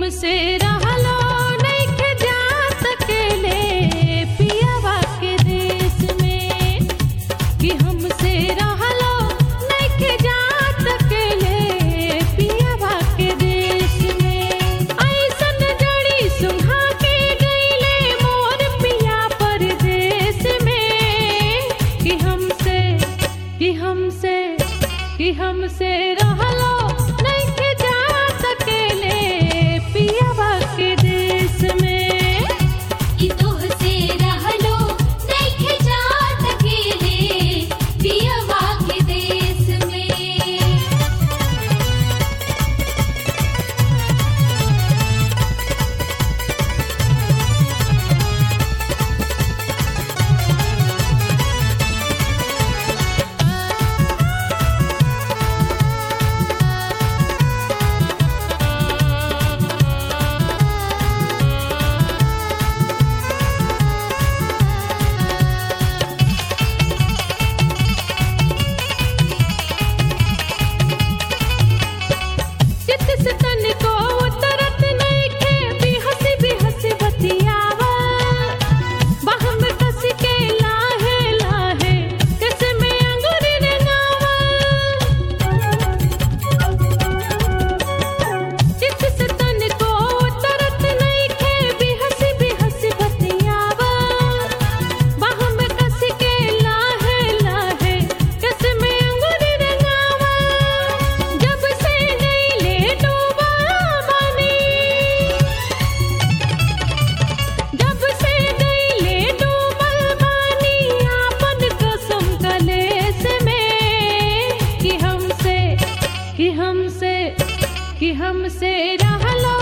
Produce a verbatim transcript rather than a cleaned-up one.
हमसे रहलो नइखे जात अकेले पियवा के देश में, कि हमसे रहलो नइखे जात अकेले पियवा के देश में। ऐसन जड़ी सुंघा के गइले मोर पिया परदेश में, कि हमसे कि हमसे कि हमसे रहलो नइखे जात अकेले पियवा के देश में। कि तोहसे रहलो नइखे जात अकेले पियवा के देश में। चित से तनिको उतरत नइखे बिहसी बिहसी बतियावा, बाह में कस के लाहे लाहे कस में अंगूरी रंगावा। चित से तनिको उतरत नइखे बिहसी बिहसी बतियावा, बाह में कस के लाहे लाहे कस में अंगूरी रंगावा। जब से गइले डूबा बानी, जब से गइले डूबल बानी आपन कसम कलेस में, कि हमसे कि हमसे कि हमसे रहलो